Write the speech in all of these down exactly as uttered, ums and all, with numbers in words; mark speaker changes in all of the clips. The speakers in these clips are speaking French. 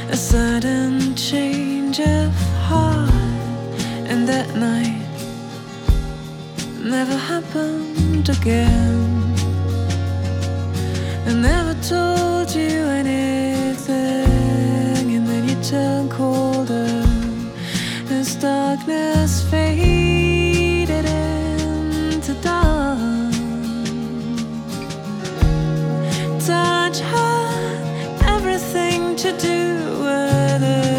Speaker 1: A sudden change of heart, and that night never happened again. I never told you anything, and then you turn colder as darkness faded into dawn. Touch had everything to do with it.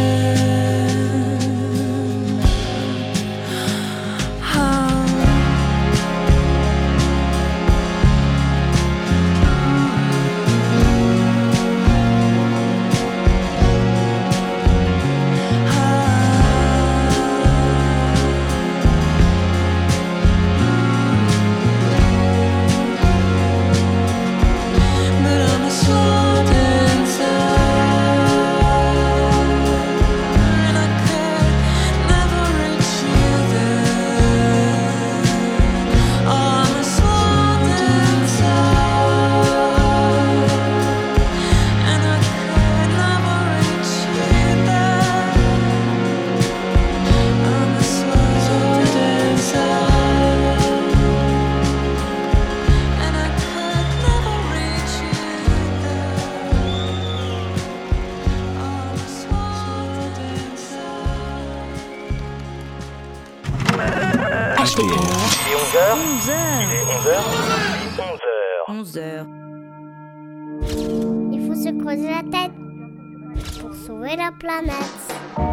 Speaker 2: onze heures.
Speaker 3: Il faut se creuser la tête pour sauver la planète.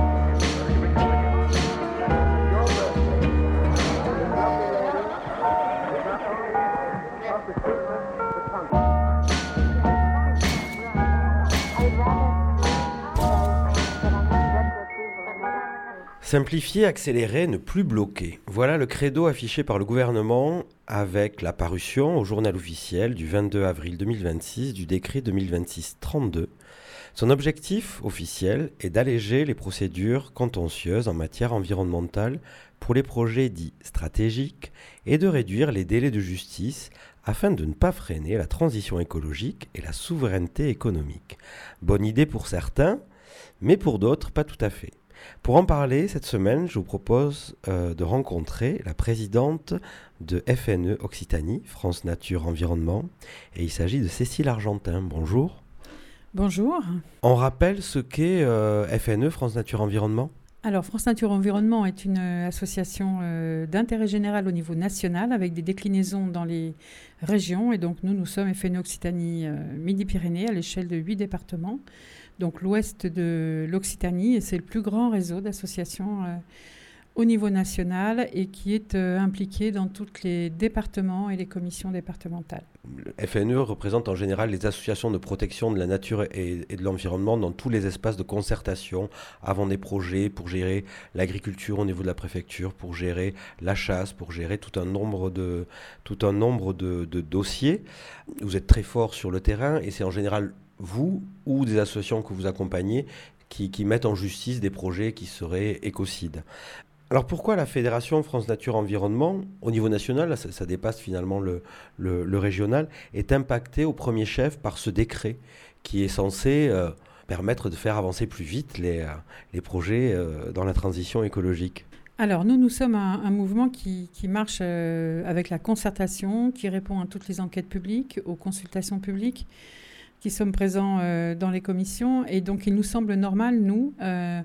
Speaker 4: Simplifier, accélérer, ne plus bloquer. Voilà le credo affiché par le gouvernement avec la parution au journal officiel du vingt-deux avril deux mille vingt-six du décret deux mille vingt-six trente-deux. Son objectif officiel est d'alléger les procédures contentieuses en matière environnementale pour les projets dits stratégiques et de réduire les délais de justice afin de ne pas freiner la transition écologique et la souveraineté économique. Bonne idée pour certains, mais pour d'autres, pas tout à fait. Pour en parler, cette semaine, je vous propose euh, de rencontrer la présidente de F N E Occitanie, France Nature Environnement, et il s'agit de Cécile Argentin. Bonjour.
Speaker 2: Bonjour.
Speaker 4: On rappelle ce qu'est euh, F N E, France Nature Environnement ?
Speaker 2: Alors, France Nature Environnement est une association euh, d'intérêt général au niveau national avec des déclinaisons dans les régions. Et donc, nous, nous sommes F N E Occitanie euh, Midi-Pyrénées à l'échelle de huit départements. Donc l'ouest de l'Occitanie, et c'est le plus grand réseau d'associations euh, au niveau national et qui est euh, impliqué dans tous les départements et les commissions départementales.
Speaker 4: Le F N E représente en général les associations de protection de la nature et, et de l'environnement dans tous les espaces de concertation avant des projets pour gérer l'agriculture au niveau de la préfecture, pour gérer la chasse, pour gérer tout un nombre de, tout un nombre de, de dossiers. Vous êtes très fort sur le terrain et c'est en général vous ou des associations que vous accompagnez qui, qui mettent en justice des projets qui seraient écocides. Alors pourquoi la Fédération France Nature Environnement, au niveau national, là, ça, ça dépasse finalement le, le, le régional, est impactée au premier chef par ce décret qui est censé euh, permettre de faire avancer plus vite les, euh, les projets euh, dans la transition écologique ?
Speaker 2: Alors nous, nous sommes un, un mouvement qui, qui marche euh, avec la concertation, qui répond à toutes les enquêtes publiques, aux consultations publiques, qui sommes présents euh, dans les commissions. Et donc, il nous semble normal, nous, euh,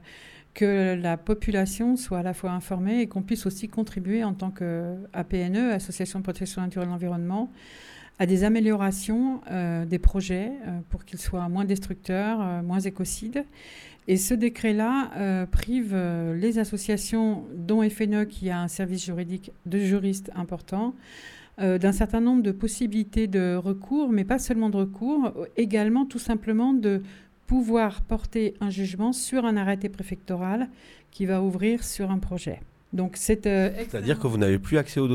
Speaker 2: que la population soit à la fois informée et qu'on puisse aussi contribuer en tant qu'A P N E, Association de protection naturelle et de l'environnement, à des améliorations euh, des projets euh, pour qu'ils soient moins destructeurs, euh, moins écocides. Et ce décret-là euh, prive euh, les associations, dont F N E, qui a un service juridique de juristes important, Euh, d'un certain nombre de possibilités de recours, mais pas seulement de recours, également tout simplement de pouvoir porter un jugement sur un arrêté préfectoral qui va ouvrir sur un projet. Donc c'est, euh,
Speaker 4: C'est-à-dire que vous n'avez plus accès au dossier ?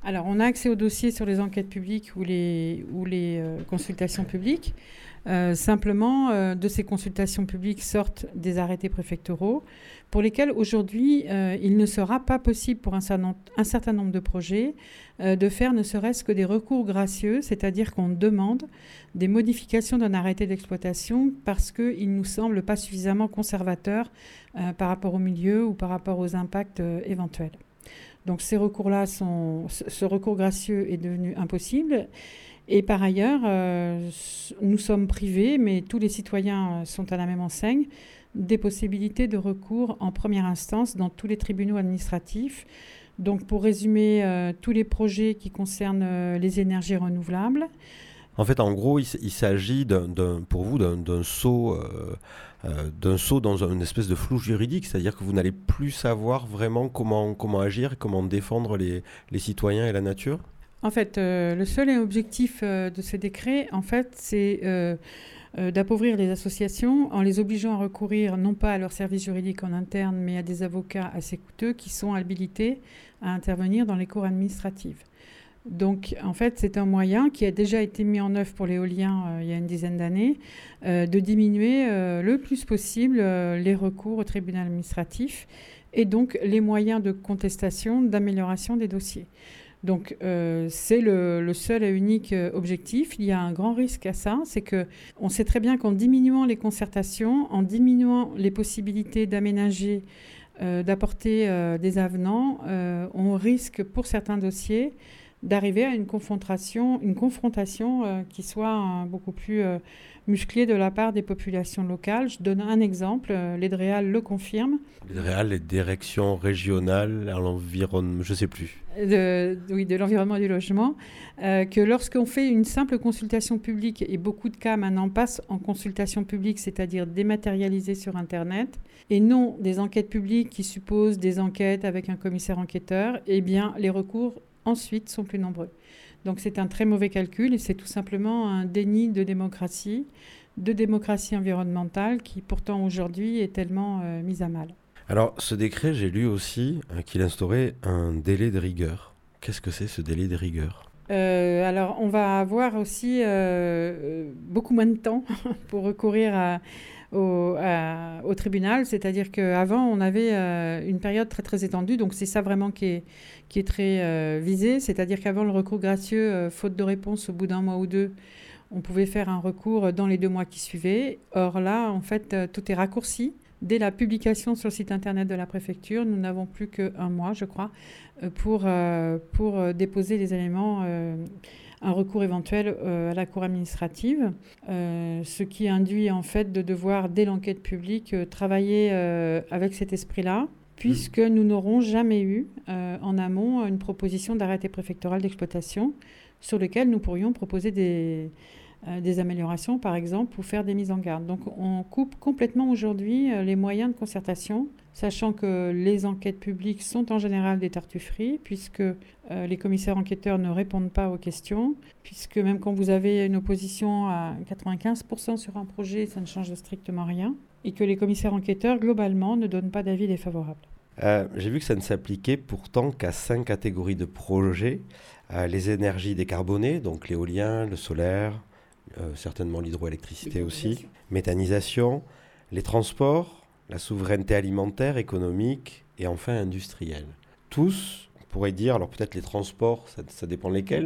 Speaker 2: Alors, on a accès aux dossiers sur les enquêtes publiques ou les, ou les euh, consultations publiques. Euh, simplement, euh, de ces consultations publiques sortent des arrêtés préfectoraux pour lesquels aujourd'hui, euh, il ne sera pas possible pour un certain, un certain nombre de projets euh, de faire ne serait-ce que des recours gracieux, c'est-à-dire qu'on demande des modifications d'un arrêté d'exploitation parce qu'il ne nous semble pas suffisamment conservateur euh, par rapport au milieu ou par rapport aux impacts euh, éventuels. Donc ces recours-là sont, ce recours gracieux est devenu impossible. Et par ailleurs, euh, nous sommes privés, mais tous les citoyens sont à la même enseigne, des possibilités de recours en première instance dans tous les tribunaux administratifs. Donc pour résumer, euh, tous les projets qui concernent euh, les énergies renouvelables.
Speaker 4: En fait, en gros, il, il s'agit d'un, d'un, pour vous d'un, d'un saut, euh, euh, d'un saut dans une espèce de flou juridique, c'est-à-dire que vous n'allez plus savoir vraiment comment, comment agir, comment défendre les, les citoyens et la nature.
Speaker 2: En fait, euh, le seul objectif euh, de ce décret, en fait, c'est euh, euh, d'appauvrir les associations en les obligeant à recourir non pas à leurs services juridiques en interne, mais à des avocats assez coûteux qui sont habilités à intervenir dans les cours administratives. Donc, en fait, c'est un moyen qui a déjà été mis en œuvre pour l'éolien euh, il y a une dizaine d'années, euh, de diminuer euh, le plus possible euh, les recours au tribunal administratif et donc les moyens de contestation, d'amélioration des dossiers. Donc, euh, c'est le, le seul et unique euh, objectif. Il y a un grand risque à ça, c'est qu'on sait très bien qu'en diminuant les concertations, en diminuant les possibilités d'aménager, euh, d'apporter euh, des avenants, euh, on risque pour certains dossiers d'arriver à une confrontation, une confrontation euh, qui soit euh, beaucoup plus euh, musclée de la part des populations locales. Je donne un exemple, euh, l'Edréal le confirme.
Speaker 4: L'Edréal, les directions régionales à l'environnement, je ne sais plus.
Speaker 2: De, oui, de l'environnement et du logement, euh, que lorsqu'on fait une simple consultation publique, et beaucoup de cas maintenant passent en consultation publique, c'est-à-dire dématérialisée sur Internet, et non des enquêtes publiques qui supposent des enquêtes avec un commissaire enquêteur, eh bien les recours ensuite sont plus nombreux. Donc c'est un très mauvais calcul et c'est tout simplement un déni de démocratie, de démocratie environnementale qui pourtant aujourd'hui est tellement euh, mise à mal.
Speaker 4: Alors ce décret, j'ai lu aussi euh, qu'il instaurait un délai de rigueur. Qu'est-ce que c'est ce délai de rigueur ?
Speaker 2: Euh, alors, on va avoir aussi euh, beaucoup moins de temps pour recourir à, au, à, au tribunal. C'est-à-dire qu'avant, on avait euh, une période très, très étendue. Donc, c'est ça vraiment qui est, qui est très euh, visé. C'est-à-dire qu'avant, le recours gracieux, euh, faute de réponse au bout d'un mois ou deux, on pouvait faire un recours dans les deux mois qui suivaient. Or là, en fait, euh, tout est raccourci. Dès la publication sur le site internet de la préfecture, nous n'avons plus qu'un mois, je crois, pour, euh, pour déposer les éléments, euh, un recours éventuel euh, à la cour administrative, euh, ce qui induit en fait de devoir, dès l'enquête publique, euh, travailler euh, avec cet esprit-là, puisque nous n'aurons jamais eu euh, en amont une proposition d'arrêté préfectoral d'exploitation sur lequel nous pourrions proposer des... des améliorations, par exemple, ou faire des mises en garde. Donc, on coupe complètement aujourd'hui les moyens de concertation, sachant que les enquêtes publiques sont en général des tartufferies, puisque euh, les commissaires enquêteurs ne répondent pas aux questions, puisque même quand vous avez une opposition à quatre-vingt-quinze pour cent sur un projet, ça ne change strictement rien, et que les commissaires enquêteurs, globalement, ne donnent pas d'avis défavorable.
Speaker 4: Euh, j'ai vu que ça ne s'appliquait pourtant qu'à cinq catégories de projets. Euh, les énergies décarbonées, donc l'éolien, le solaire, Euh, certainement l'hydroélectricité aussi, méthanisation, les transports, la souveraineté alimentaire, économique et enfin industrielle. Tous, on pourrait dire, alors peut-être les transports, ça, ça dépend lesquels,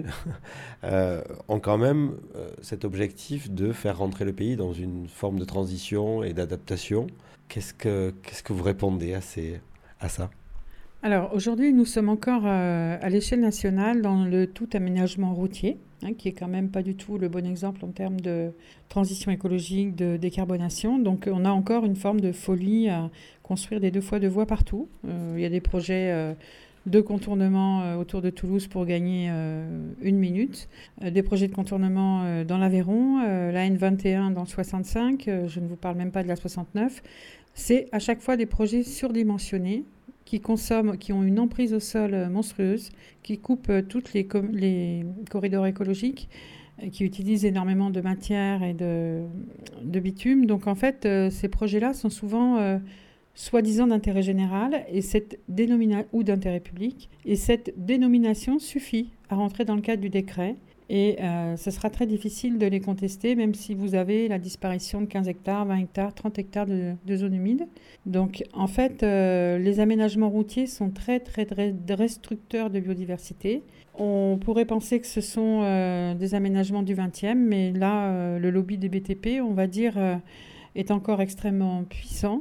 Speaker 4: euh, ont quand même euh, cet objectif de faire rentrer le pays dans une forme de transition et d'adaptation. Qu'est-ce que, qu'est-ce que vous répondez à, ces, à ça ?
Speaker 2: Alors aujourd'hui, nous sommes encore euh, à l'échelle nationale dans le tout aménagement routier, hein, qui est quand même pas du tout le bon exemple en termes de transition écologique, de décarbonation. Donc on a encore une forme de folie à construire des deux fois deux voies partout. Euh, il y a des projets euh, de contournement euh, autour de Toulouse pour gagner euh, une minute, euh, des projets de contournement euh, dans l'Aveyron, euh, la N vingt et un dans le soixante-cinq, euh, je ne vous parle même pas de la soixante-neuf. C'est à chaque fois des projets surdimensionnés qui consomment, qui ont une emprise au sol monstrueuse, qui coupent tous les, com- les corridors écologiques, qui utilisent énormément de matière et de, de bitume. Donc en fait, euh, ces projets-là sont souvent euh, soi-disant d'intérêt général et cette dénomina- ou d'intérêt public. Et cette dénomination suffit à rentrer dans le cadre du décret. Et euh, ce sera très difficile de les contester, même si vous avez la disparition de quinze hectares, vingt hectares, trente hectares de, de zones humides. Donc, en fait, euh, les aménagements routiers sont très, très, très destructeurs de biodiversité. On pourrait penser que ce sont euh, des aménagements du vingtième, mais là, euh, le lobby des B T P, on va dire, euh, est encore extrêmement puissant.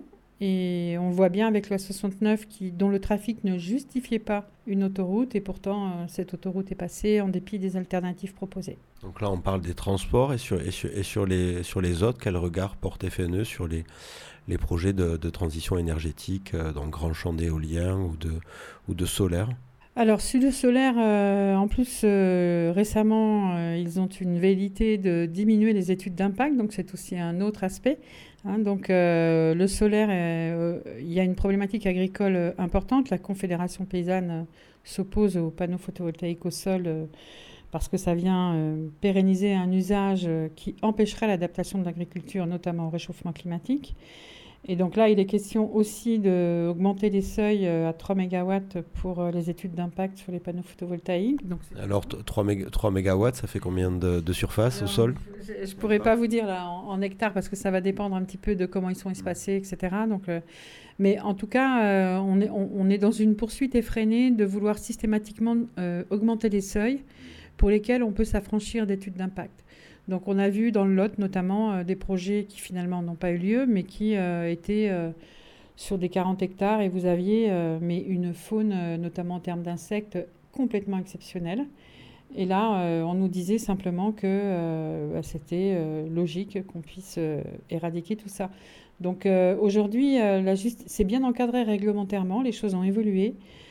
Speaker 2: Et on le voit bien avec la soixante-neuf qui, dont le trafic ne justifiait pas une autoroute et pourtant euh, cette autoroute est passée en dépit des alternatives proposées.
Speaker 4: Donc là on parle des transports et sur, et sur, et sur, les, sur les autres, quel regard porte F N E sur les, les projets de, de transition énergétique euh, dans le grand champ d'éolien ou de, ou de solaire ?
Speaker 2: Alors, sur le solaire, euh, en plus, euh, récemment, euh, ils ont une velléité de diminuer les études d'impact, donc c'est aussi un autre aspect. Hein, donc, euh, le solaire, euh, il y a une problématique agricole euh, importante. La Confédération paysanne euh, s'oppose aux panneaux photovoltaïques au sol euh, parce que ça vient euh, pérenniser un usage euh, qui empêcherait l'adaptation de l'agriculture, notamment au réchauffement climatique. Et donc là, il est question aussi d'augmenter les seuils à trois mégawatts pour les études d'impact sur les panneaux photovoltaïques. Donc
Speaker 4: Alors, trois mégawatts, ça fait combien de, de surface Alors, au sol ?
Speaker 2: Je ne pourrais pas vous dire là, en, en hectares parce que ça va dépendre un petit peu de comment ils sont espacés, et cetera. Donc, euh, mais en tout cas, euh, on, est, on, on est dans une poursuite effrénée de vouloir systématiquement euh, augmenter les seuils pour lesquels on peut s'affranchir d'études d'impact. Donc on a vu dans le Lot notamment euh, des projets qui finalement n'ont pas eu lieu, mais qui euh, étaient euh, sur des quarante hectares et vous aviez euh, mais une faune, euh, notamment en termes d'insectes, complètement exceptionnelle. Et là, euh, on nous disait simplement que euh, bah, c'était euh, logique qu'on puisse euh, éradiquer tout ça. Donc euh, aujourd'hui, euh, la justi- c'est bien encadré réglementairement, les choses ont évolué.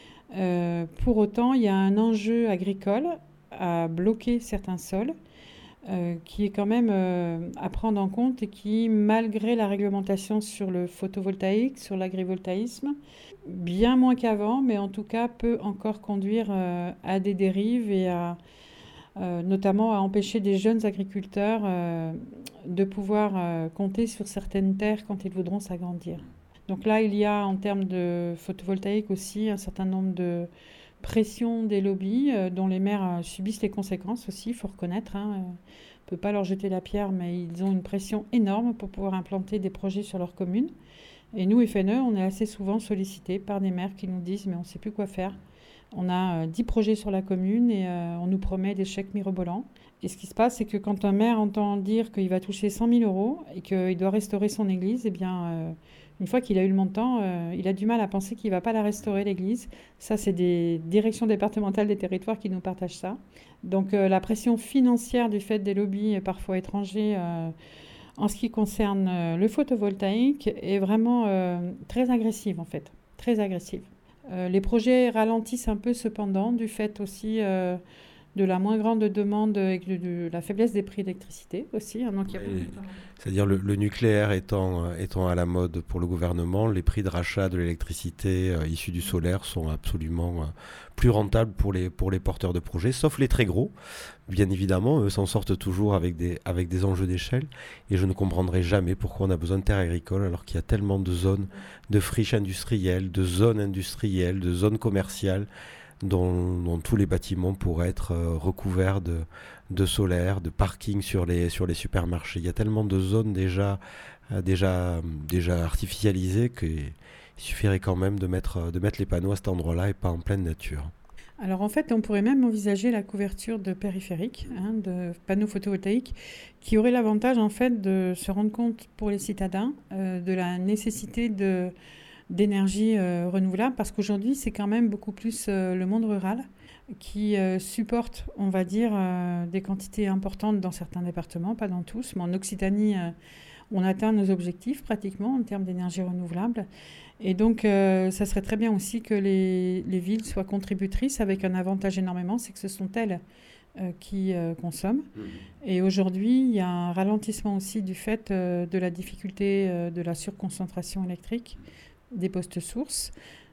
Speaker 2: Euh, pour autant, il y a un enjeu agricole à bloquer certains sols. Euh, qui est quand même euh, à prendre en compte et qui, malgré la réglementation sur le photovoltaïque, sur l'agrivoltaïsme, bien moins qu'avant, mais en tout cas peut encore conduire euh, à des dérives et à, euh, notamment à empêcher des jeunes agriculteurs euh, de pouvoir euh, compter sur certaines terres quand ils voudront s'agrandir. Donc là, il y a en termes de photovoltaïque aussi un certain nombre de pression des lobbies euh, dont les maires euh, subissent les conséquences aussi, il faut reconnaître. Hein, euh, on ne peut pas leur jeter la pierre, mais ils ont une pression énorme pour pouvoir implanter des projets sur leur commune. Et nous, F N E, on est assez souvent sollicités par des maires qui nous disent « mais on ne sait plus quoi faire ». On a euh, dix projets sur la commune et euh, on nous promet des chèques mirobolants. Et ce qui se passe, c'est que quand un maire entend dire qu'il va toucher cent mille euros et qu'il doit restaurer son église, eh bien... Euh, Une fois qu'il a eu le montant, euh, il a du mal à penser qu'il ne va pas la restaurer, l'église. Ça, c'est des directions départementales des territoires qui nous partagent ça. Donc euh, la pression financière du fait des lobbies, parfois étrangers, euh, en ce qui concerne euh, le photovoltaïque, est vraiment euh, très agressive, en fait. Très agressive. Euh, les projets ralentissent un peu, cependant, du fait aussi... Euh, de la moins grande demande et de, de la faiblesse des prix d'électricité aussi. Hein, donc il y a
Speaker 4: et, c'est-à-dire le, le nucléaire étant, étant à la mode pour le gouvernement, les prix de rachat de l'électricité euh, issue du solaire sont absolument euh, plus rentables pour les, pour les porteurs de projets, sauf les très gros. Bien évidemment, eux s'en sortent toujours avec des, avec des enjeux d'échelle. Et je ne comprendrai jamais pourquoi on a besoin de terres agricoles alors qu'il y a tellement de zones de friches industrielles, de zones industrielles, de zones commerciales, Dont, dont tous les bâtiments pourraient être euh, recouverts de, de solaire, de parking sur les, sur les supermarchés. Il y a tellement de zones déjà, euh, déjà, déjà artificialisées qu'il suffirait quand même de mettre, de mettre les panneaux à cet endroit-là et pas en pleine nature.
Speaker 2: Alors en fait, on pourrait même envisager la couverture de périphériques, hein, de panneaux photovoltaïques, qui auraient l'avantage en fait de se rendre compte pour les citadins euh, de la nécessité de... d'énergie euh, renouvelable, parce qu'aujourd'hui, c'est quand même beaucoup plus euh, le monde rural qui euh, supporte, on va dire, euh, des quantités importantes dans certains départements, pas dans tous, mais en Occitanie, euh, on atteint nos objectifs pratiquement en termes d'énergie renouvelable. Et donc, euh, ça serait très bien aussi que les, les villes soient contributrices, avec un avantage énormément, c'est que ce sont elles euh, qui euh, consomment. Mmh. Et aujourd'hui, il y a un ralentissement aussi du fait euh, de la difficulté euh, de la surconcentration électrique des postes sources.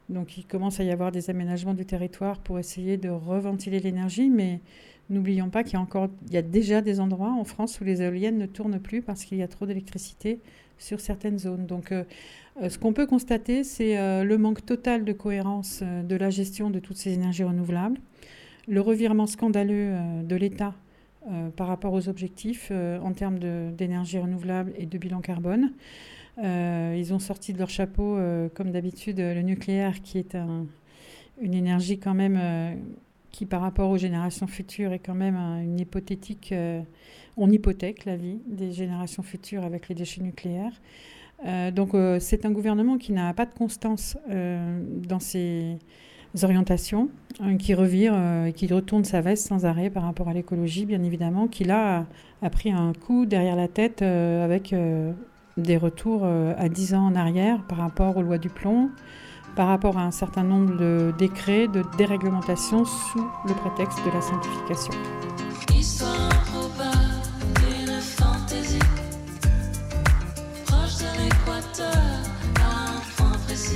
Speaker 2: Donc il commence à y avoir des aménagements du territoire pour essayer de reventiler l'énergie, mais n'oublions pas qu'il y a, encore, il y a déjà des endroits en France où les éoliennes ne tournent plus parce qu'il y a trop d'électricité sur certaines zones. Donc euh, euh, ce qu'on peut constater, c'est euh, le manque total de cohérence euh, de la gestion de toutes ces énergies renouvelables, le revirement scandaleux euh, de l'État euh, par rapport aux objectifs euh, en termes de, d'énergie renouvelable et de bilan carbone. Euh, ils ont sorti de leur chapeau, euh, comme d'habitude, le nucléaire, qui est un, une énergie quand même euh, qui, par rapport aux générations futures, est quand même un, une hypothétique... Euh, on hypothèque la vie des générations futures avec les déchets nucléaires. Euh, donc euh, c'est un gouvernement qui n'a pas de constance euh, dans ses orientations, hein, qui revire, euh, qui retourne sa veste sans arrêt par rapport à l'écologie, bien évidemment, qui là a, a pris un coup derrière la tête euh, avec... Euh, des retours à dix ans en arrière par rapport aux lois du plomb, par rapport à un certain nombre de décrets de déréglementation sous le prétexte de la simplification.
Speaker 1: Histoire improbable d'une fantaisie, proche de l'équateur à un point précis.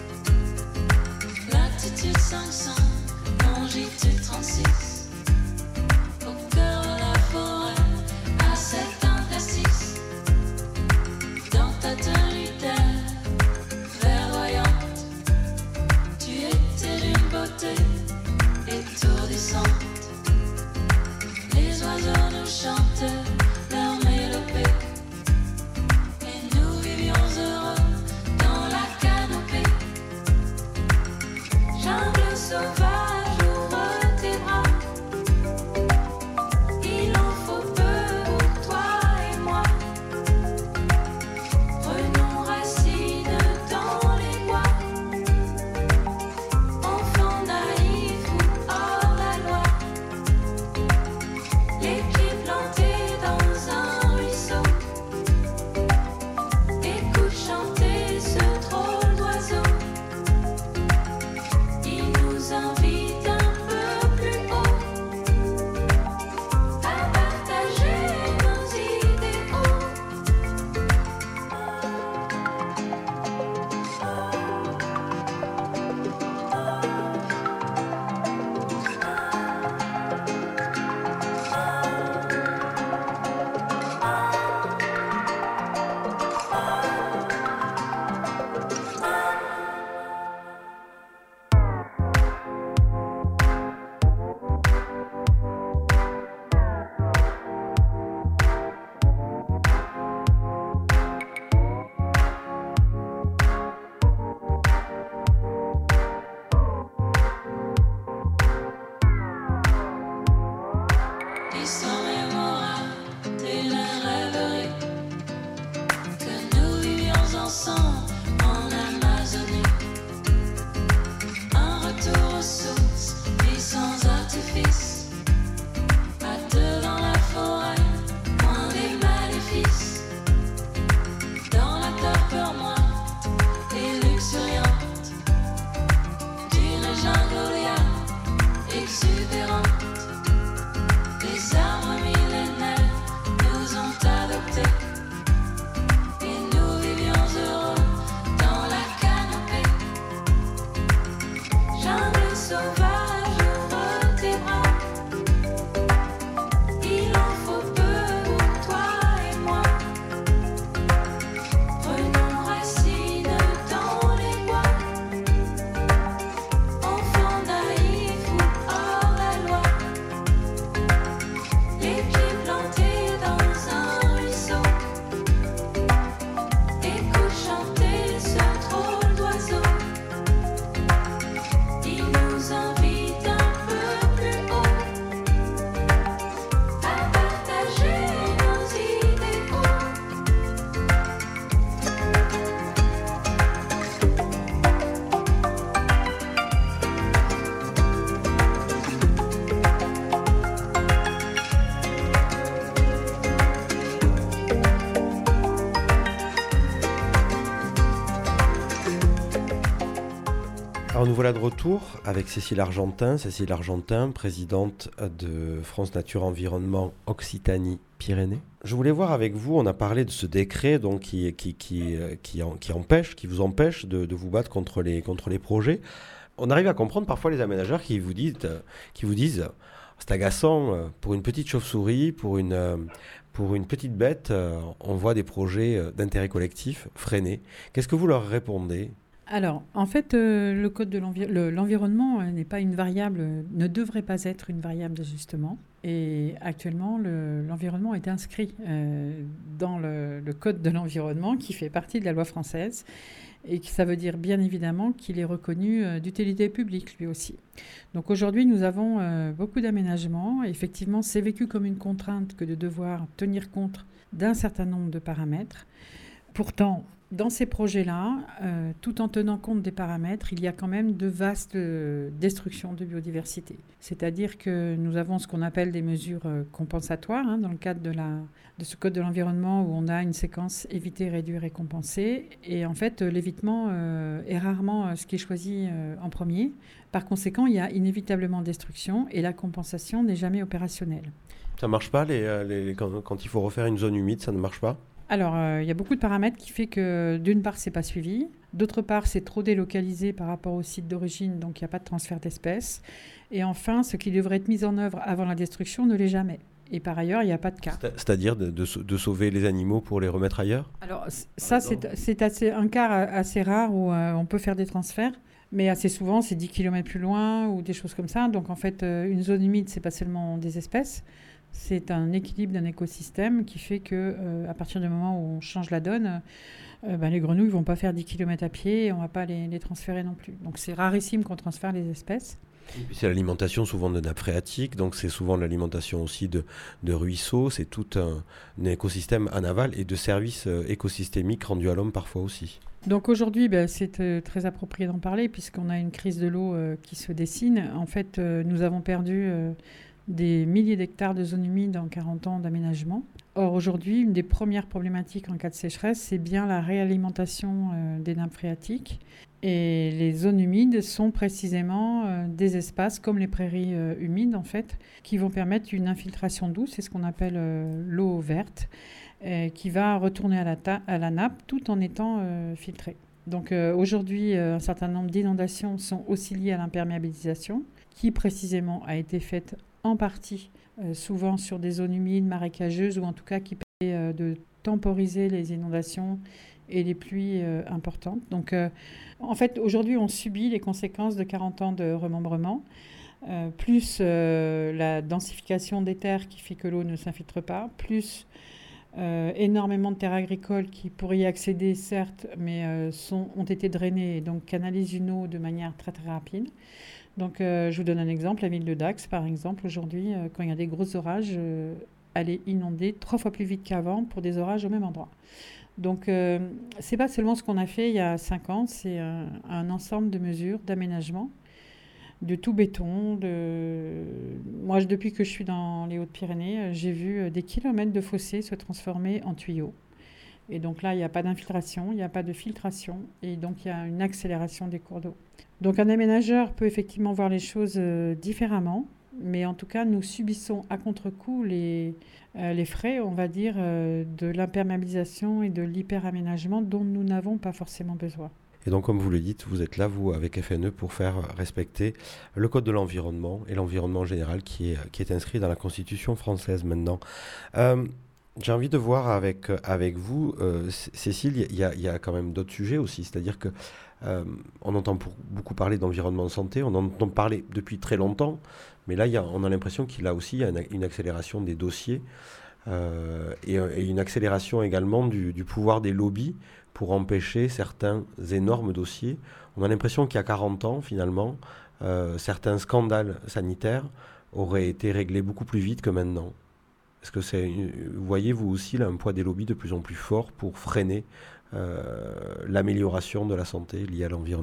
Speaker 1: Latitude cinq cents, longitude trente-six, au cœur de la forêt, à cet interstice. Ta tenue d'air verdoyante, tu étais d'une beauté étourdissante. Les oiseaux
Speaker 4: Alors nous voilà de retour avec Cécile Argentin. Cécile Argentin, présidente de France Nature Environnement Occitanie-Pyrénées. Je voulais voir avec vous, on a parlé de ce décret donc, qui, qui, qui, qui, qui empêche, qui vous empêche de, de vous battre contre les, contre les projets. On arrive à comprendre parfois les aménageurs qui vous disent, qui vous disent c'est agaçant, pour une petite chauve-souris, pour une, pour une petite bête, on voit des projets d'intérêt collectif freinés. Qu'est-ce que vous leur répondez ?
Speaker 2: Alors, en fait, euh, le code de l'envi- le- l'environnement euh, n'est pas une variable, euh, ne devrait pas être une variable d'ajustement. Et actuellement, le- l'environnement est inscrit euh, dans le, le code de l'environnement qui fait partie de la loi française. Et que ça veut dire bien évidemment qu'il est reconnu euh, d'utilité publique lui aussi. Donc aujourd'hui, nous avons euh, beaucoup d'aménagements. Effectivement, c'est vécu comme une contrainte que de devoir tenir compte d'un certain nombre de paramètres. Pourtant, dans ces projets-là, euh, tout en tenant compte des paramètres, il y a quand même de vastes euh, destructions de biodiversité. C'est-à-dire que nous avons ce qu'on appelle des mesures euh, compensatoires hein, dans le cadre de, la, de ce code de l'environnement où on a une séquence éviter, réduire et compenser. Et en fait, euh, l'évitement euh, est rarement euh, ce qui est choisi euh, en premier. Par conséquent, il y a inévitablement destruction et la compensation n'est jamais opérationnelle.
Speaker 4: Ça ne marche pas les, les, quand, quand il faut refaire une zone humide, ça ne marche pas ?
Speaker 2: Alors, euh, il y a beaucoup de paramètres qui fait que, d'une part, c'est pas suivi. D'autre part, c'est trop délocalisé par rapport au site d'origine, donc il n'y a pas de transfert d'espèces. Et enfin, ce qui devrait être mis en œuvre avant la destruction ne l'est jamais. Et par ailleurs, il n'y a pas de cas.
Speaker 4: C'est-à-dire de, de, de sauver les animaux pour les remettre ailleurs ?
Speaker 2: Alors, ça, c'est, c'est assez, un cas assez rare où euh, on peut faire des transferts. Mais assez souvent, c'est dix kilomètres plus loin ou des choses comme ça. Donc, en fait, euh, une zone humide, c'est pas seulement des espèces. C'est un équilibre d'un écosystème qui fait que, euh, à partir du moment où on change la donne, euh, ben, les grenouilles ne vont pas faire dix kilomètres à pied et on ne va pas les, les transférer non plus. Donc c'est rarissime qu'on transfère les espèces.
Speaker 4: Et puis c'est l'alimentation souvent de nappes phréatiques, donc c'est souvent l'alimentation aussi de, de ruisseaux, c'est tout un, un écosystème en aval et de services euh, écosystémiques rendus à l'homme parfois aussi.
Speaker 2: Donc aujourd'hui, ben, c'est euh, très approprié d'en parler puisqu'on a une crise de l'eau euh, qui se dessine. En fait, euh, nous avons perdu... Euh, des milliers d'hectares de zones humides en quarante ans d'aménagement. Or, aujourd'hui, une des premières problématiques en cas de sécheresse, c'est bien la réalimentation euh, des nappes phréatiques. Et les zones humides sont précisément euh, des espaces, comme les prairies euh, humides, en fait, qui vont permettre une infiltration douce, c'est ce qu'on appelle euh, l'eau verte, euh, qui va retourner à la, ta- à la nappe tout en étant euh, filtrée. Donc euh, aujourd'hui, euh, un certain nombre d'inondations sont aussi liées à l'imperméabilisation, qui précisément a été faite en partie, euh, souvent sur des zones humides, marécageuses, ou en tout cas qui permet euh, de temporiser les inondations et les pluies euh, importantes. Donc, euh, en fait, aujourd'hui, on subit les conséquences de quarante ans de remembrement, euh, plus euh, la densification des terres qui fait que l'eau ne s'infiltre pas, plus euh, énormément de terres agricoles qui pourraient y accéder, certes, mais euh, sont, ont été drainées et donc canalisent une eau de manière très très rapide. Donc, euh, je vous donne un exemple. La ville de Dax, par exemple, aujourd'hui, euh, quand il y a des gros orages, euh, elle est inondée trois fois plus vite qu'avant pour des orages au même endroit. Donc, euh, ce n'est pas seulement ce qu'on a fait il y a cinq ans, c'est un, un ensemble de mesures d'aménagement, de tout béton. De... Moi, je, depuis que je suis dans les Hautes-Pyrénées, j'ai vu des kilomètres de fossés se transformer en tuyaux. Et donc là, il n'y a pas d'infiltration, il n'y a pas de filtration, et donc il y a une accélération des cours d'eau. Donc un aménageur peut effectivement voir les choses euh, différemment, mais en tout cas, nous subissons à contre-coup les, euh, les frais, on va dire, euh, de l'imperméabilisation et de l'hyperaménagement dont nous n'avons pas forcément besoin.
Speaker 4: Et donc, comme vous le dites, vous êtes là, vous, avec F N E, pour faire respecter le Code de l'environnement et l'environnement général qui est, qui est inscrit dans la Constitution française maintenant. Euh, J'ai envie de voir avec, avec vous, euh, Cécile, il y, y a quand même d'autres sujets aussi. C'est-à-dire que euh, on entend pour, beaucoup parler d'environnement santé, on en entend parler depuis très longtemps, mais là, y a, on a l'impression qu'il y a aussi une, une accélération des dossiers euh, et, et une accélération également du, du pouvoir des lobbies pour empêcher certains énormes dossiers. On a l'impression qu'il y a quarante ans, finalement, euh, certains scandales sanitaires auraient été réglés beaucoup plus vite que maintenant. Est-ce que c'est, voyez-vous aussi là, un poids des lobbies de plus en plus fort pour freiner euh, l'amélioration de la santé liée à l'environnement ?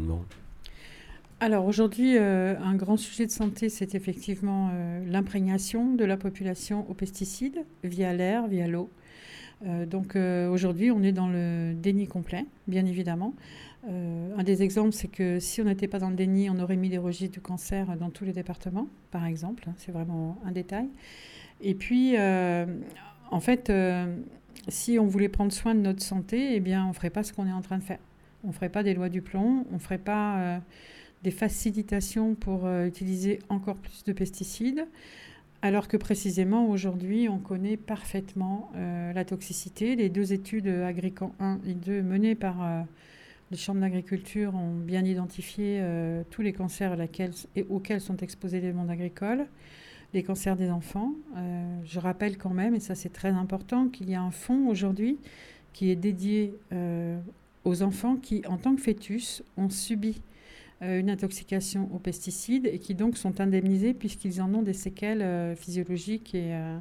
Speaker 2: Alors aujourd'hui, euh, un grand sujet de santé, c'est effectivement euh, l'imprégnation de la population aux pesticides via l'air, via l'eau. Euh, donc euh, aujourd'hui, on est dans le déni complet, bien évidemment. Euh, un des exemples, c'est que si on n'était pas dans le déni, on aurait mis des registres du cancer dans tous les départements, par exemple. C'est vraiment un détail. Et puis, euh, en fait, euh, si on voulait prendre soin de notre santé, eh bien, on ne ferait pas ce qu'on est en train de faire. On ne ferait pas des lois du plomb, on ne ferait pas euh, des facilitations pour euh, utiliser encore plus de pesticides. Alors que précisément, aujourd'hui, on connaît parfaitement euh, la toxicité. Les deux études Agricant un et deux menées par euh, les chambres d'agriculture ont bien identifié euh, tous les cancers laquelle, et auxquels sont exposés les mondes agricoles, les cancers des enfants. Euh, je rappelle quand même, et ça c'est très important, qu'il y a un fonds aujourd'hui qui est dédié euh, aux enfants qui, en tant que fœtus, ont subi une intoxication aux pesticides et qui donc sont indemnisés puisqu'ils en ont des séquelles euh, physiologiques et, euh,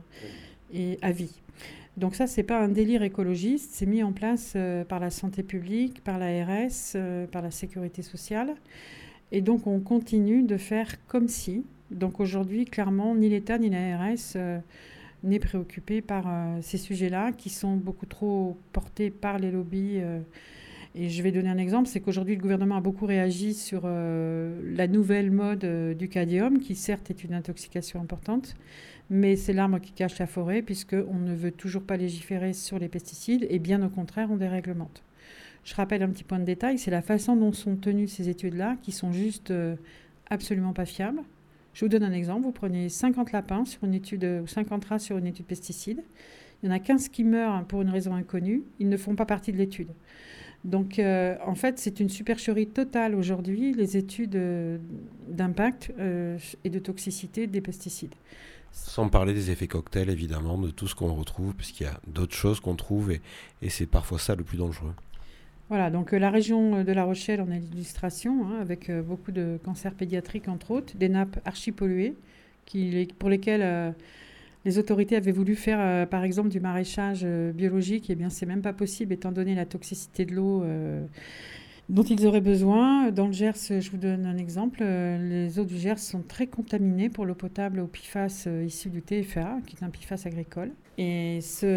Speaker 2: et à vie. Donc ça, ce n'est pas un délire écologiste, c'est mis en place euh, par la santé publique, par l'A R S, euh, par la sécurité sociale. Et donc on continue de faire comme si. Donc aujourd'hui, clairement, ni l'État ni l'A R S euh, n'est préoccupé par euh, ces sujets-là qui sont beaucoup trop portés par les lobbies. Euh, Et je vais donner un exemple, c'est qu'aujourd'hui, le gouvernement a beaucoup réagi sur euh, la nouvelle mode euh, du cadmium, qui certes est une intoxication importante, mais c'est l'arbre qui cache la forêt, puisqu'on ne veut toujours pas légiférer sur les pesticides, et bien au contraire, on déréglemente. Je rappelle un petit point de détail, c'est la façon dont sont tenues ces études-là, qui sont juste euh, absolument pas fiables. Je vous donne un exemple, vous prenez cinquante lapins sur une étude, ou cinquante rats sur une étude pesticide, il y en a quinze qui meurent pour une raison inconnue, ils ne font pas partie de l'étude. Donc, euh, en fait, c'est une supercherie totale aujourd'hui, les études euh, d'impact euh, et de toxicité des pesticides.
Speaker 4: Sans parler des effets cocktails, évidemment, de tout ce qu'on retrouve, puisqu'il y a d'autres choses qu'on trouve, et, et c'est parfois ça le plus dangereux.
Speaker 2: Voilà, donc euh, la région de La Rochelle en est l'illustration, hein, avec euh, beaucoup de cancers pédiatriques, entre autres, des nappes archipolluées, qui, pour lesquelles... Euh, les autorités avaient voulu faire, euh, par exemple, du maraîchage euh, biologique. Eh bien, c'est même pas possible, étant donné la toxicité de l'eau euh, dont ils auraient besoin. Dans le Gers, je vous donne un exemple. Euh, les eaux du Gers sont très contaminées pour l'eau potable au P F A S euh, issu du T F A, qui est un P F A S agricole. Et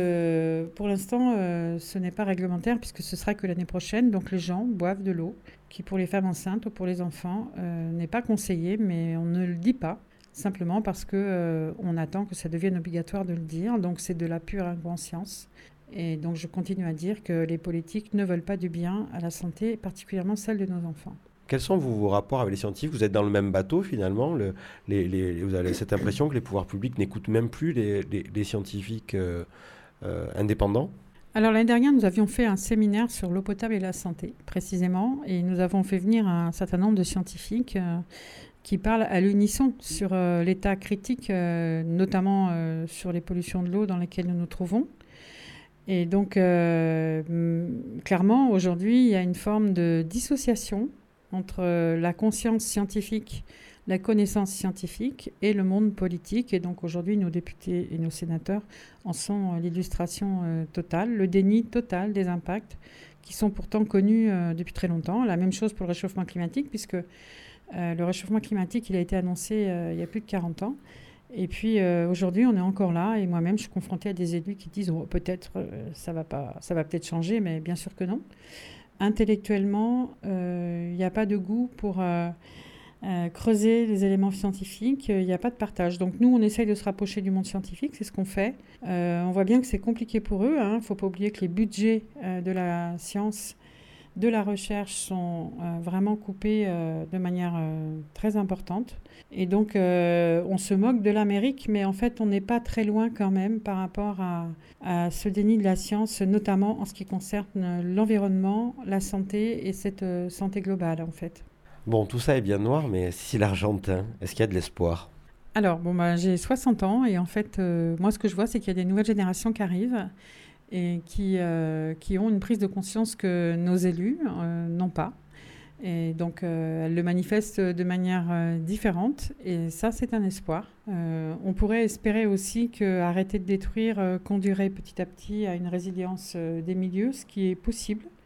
Speaker 2: ce, pour l'instant, euh, ce n'est pas réglementaire, puisque ce sera que l'année prochaine. Donc, les gens boivent de l'eau qui, pour les femmes enceintes ou pour les enfants, euh, n'est pas conseillée, mais on ne le dit pas. Simplement parce qu'on euh, attend que ça devienne obligatoire de le dire. Donc, c'est de la pure inconscience. Et donc, je continue à dire que les politiques ne veulent pas du bien à la santé, particulièrement celle de nos enfants.
Speaker 4: Quels sont vos, vos rapports avec les scientifiques ? Vous êtes dans le même bateau, finalement. Le, les, les, vous avez cette impression que les pouvoirs publics n'écoutent même plus les, les, les scientifiques euh, euh, indépendants ?
Speaker 2: Alors, l'année dernière, nous avions fait un séminaire sur l'eau potable et la santé, précisément. Et nous avons fait venir un certain nombre de scientifiques euh, qui parlent à l'unisson sur euh, l'état critique, euh, notamment euh, sur les pollutions de l'eau dans lesquelles nous nous trouvons. Et donc, euh, clairement, aujourd'hui, il y a une forme de dissociation entre euh, la conscience scientifique, la connaissance scientifique et le monde politique. Et donc, aujourd'hui, nos députés et nos sénateurs en sont euh, l'illustration euh, totale, le déni total des impacts qui sont pourtant connus euh, depuis très longtemps. La même chose pour le réchauffement climatique, puisque Euh, le réchauffement climatique, il a été annoncé euh, il y a plus de quarante ans. Et puis euh, aujourd'hui, on est encore là. Et moi-même, je suis confrontée à des élus qui disent oh, peut-être euh, ça va pas, ça va peut-être changer, mais bien sûr que non. Intellectuellement, il euh, n'y a pas de goût pour euh, euh, creuser les éléments scientifiques. Il n'y a pas de partage. Donc nous, on essaye de se rapprocher du monde scientifique. C'est ce qu'on fait. Euh, on voit bien que c'est compliqué pour eux. Il ne faut pas oublier que les budgets euh, de la science, de la recherche sont euh, vraiment coupés euh, de manière euh, très importante. Et donc, euh, on se moque de l'Amérique, mais en fait, on n'est pas très loin quand même par rapport à, à ce déni de la science, notamment en ce qui concerne l'environnement, la santé et cette euh, santé globale, en fait.
Speaker 4: Bon, tout ça est bien noir, mais si l'Argentin, est-ce qu'il y a de l'espoir ?
Speaker 2: Alors, bon, bah, j'ai soixante ans et en fait, euh, moi, ce que je vois, c'est qu'il y a des nouvelles générations qui arrivent et qui, euh, qui ont une prise de conscience que nos élus euh, n'ont pas. Et donc, euh, elles le manifestent de manière euh, différente. Et ça, c'est un espoir. Euh, on pourrait espérer aussi qu'arrêter de détruire euh, conduirait petit à petit à une résilience euh, des milieux, ce qui est possible.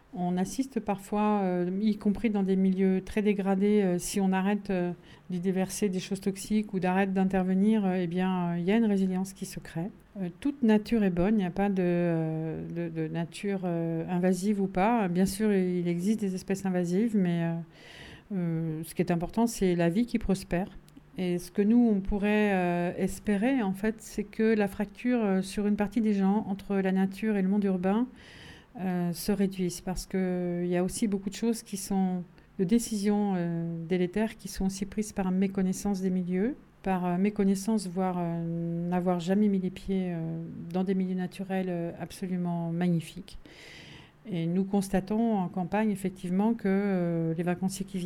Speaker 2: On assiste parfois, euh, y compris dans des milieux très dégradés, euh, si on arrête euh, d'y déverser des choses toxiques ou d'arrête d'intervenir, euh, eh bien, il euh, y a une résilience qui se crée. Euh, toute nature est bonne, il n'y a pas de, euh, de, de nature euh, invasive ou pas. Bien sûr, il existe des espèces invasives, mais euh, euh, ce qui est important, c'est la vie qui prospère. Et ce que nous, on pourrait euh, espérer, en fait, c'est que la fracture euh, sur une partie des gens entre la nature et le monde urbain Euh, se réduisent, parce qu'il euh, y a aussi beaucoup de choses qui sont de décisions euh, délétères qui sont aussi prises par méconnaissance des milieux, par euh, méconnaissance, voire euh, n'avoir jamais mis les pieds euh, dans des milieux naturels euh, absolument magnifiques. Et nous constatons en campagne effectivement que euh, les vacanciers qui viennent